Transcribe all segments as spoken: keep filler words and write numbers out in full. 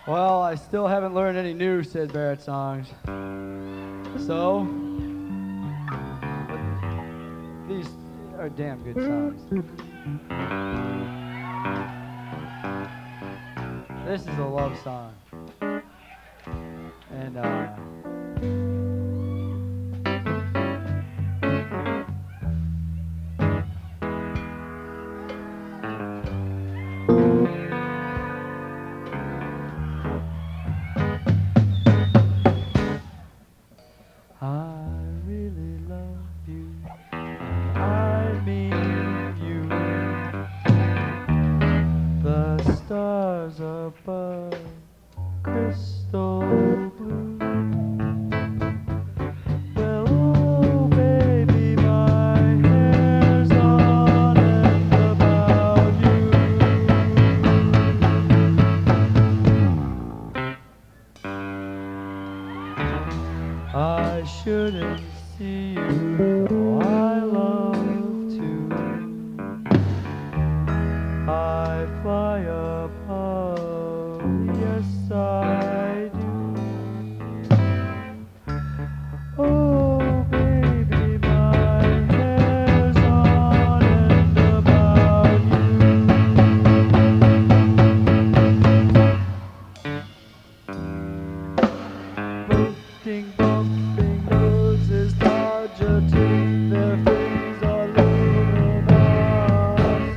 Well, I still haven't learned any new Sid Barrett songs. So, these are damn good songs. This is a love song. And, uh... I shouldn't see you, oh, I love to. I fly above, yes I do. Oh baby, my hair's on end about you. Floating bumping noses, dodge a tooth, their fins are luminous.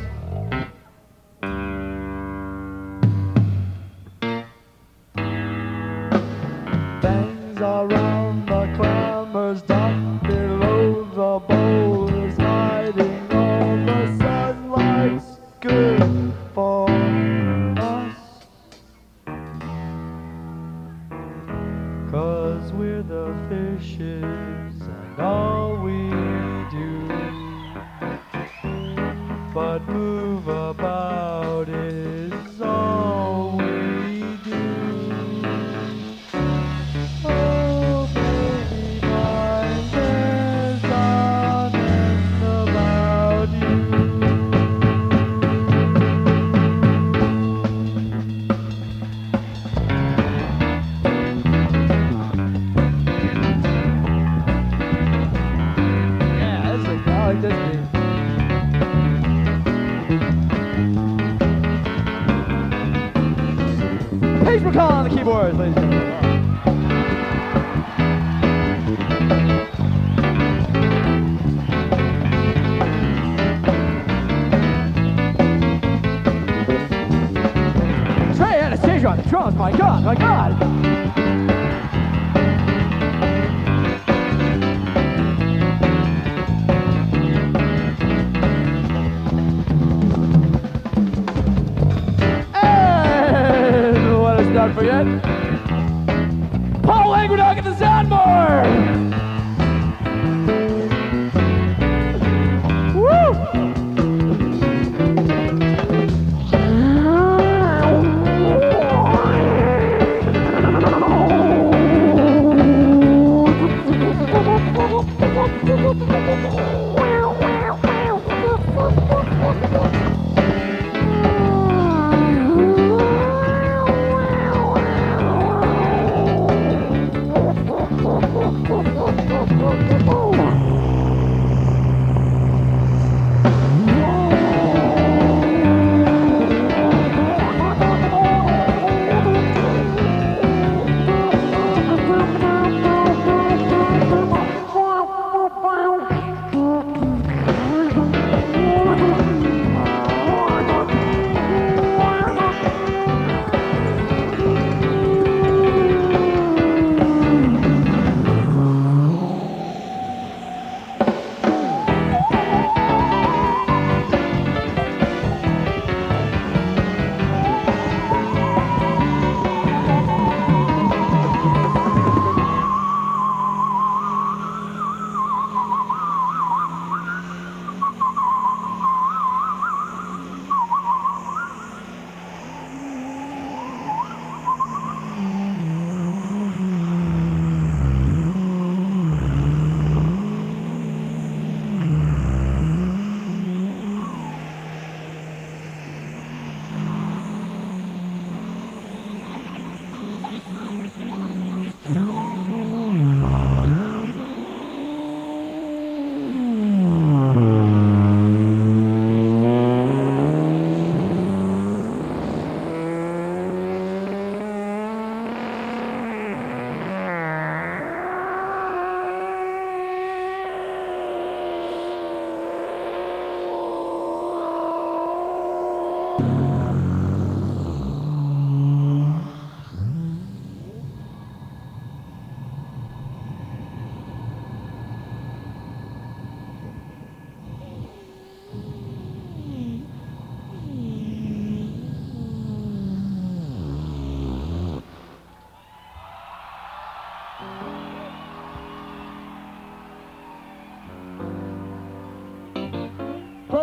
Bangs around the clambers, dock below the bowlers, hiding all the sunlight's good for us. 'Cause we're the fishes and all we do but move about is all we do. Oh baby, my hair's on end about you. Yeah, that's like, I like this beat. Paige McCall on the keyboards, ladies and gentlemen. Trey Anastasia on the drums, my God, my God. And let us not forget, Paul Languedoc at the soundboard. Woo!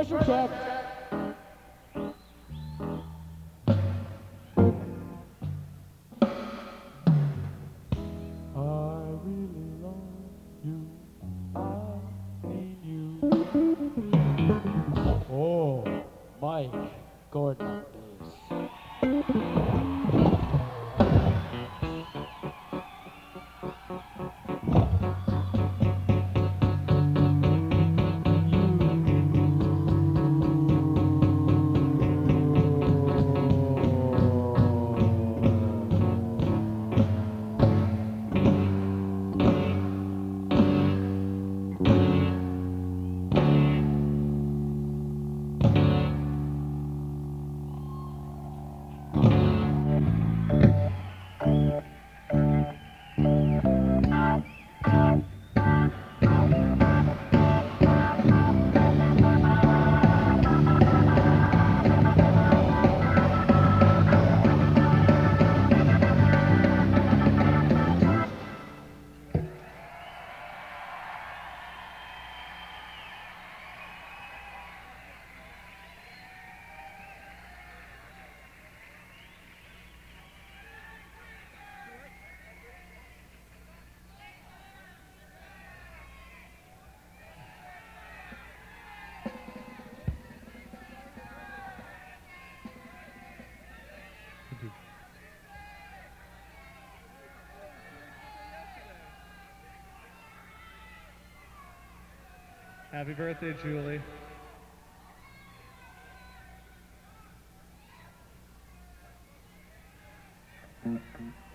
Pressure check. I really love you. I mean you. Oh, Mike Gordon on bass. Happy birthday, Julie. Mm-hmm.